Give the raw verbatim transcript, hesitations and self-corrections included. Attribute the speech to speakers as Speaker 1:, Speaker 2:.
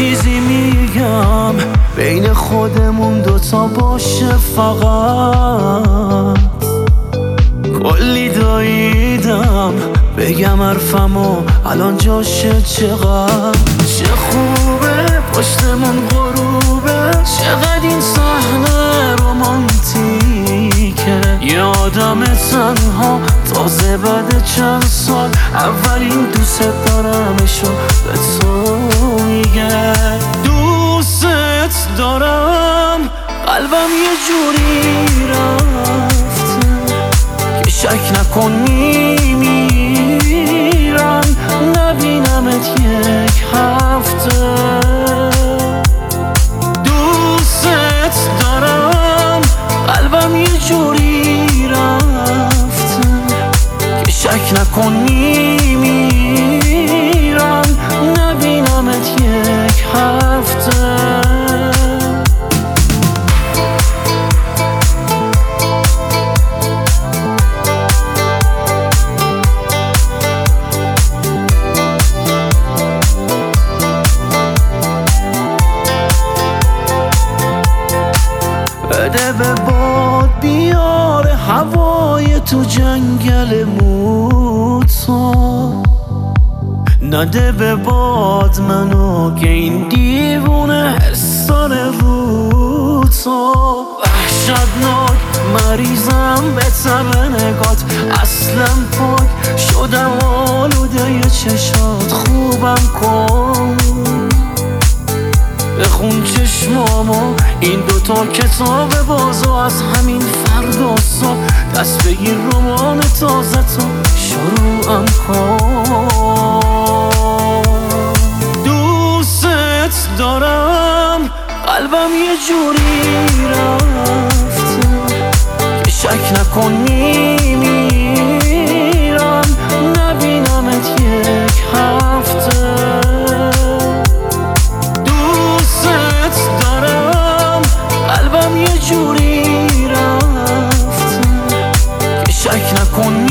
Speaker 1: چیزی میگم بین خودمون دوتا باشه فقط. کلی داییدم بگم حرفمو الان جاشه چقدر. چه خوبه پشتمون غروبه، چقدر این صحنه رومانتیکه. یه آدم تنها تازه بعد چند سال اولین دوست دارمشو به تو میگه. دوست دارم قلبم یه جوری رفته که شک نکن میمیرم نبینمت یک هفته. دوست دارم قلبم یه جوری رفته که شک نکن میمیرم نبینمت یک هفته. بده به باد بیاره هوای تو جنگل موتا، نده به باد منو که این دیوونه حسانه رو تو. وحشتناک مریضم به طب نگات، اصلا پاک شدم آلوده ی چشات. خوبم کن بخون چشمامو این دوتا کتاب بازو، از همین فردا صبح دست بگیر رمان تازه تو شروعم کن. دوست دارم قلبم یه جوری رفته که شک نکن میمیرم نبینمت یک هفته. یه جوری رفته که شک نکن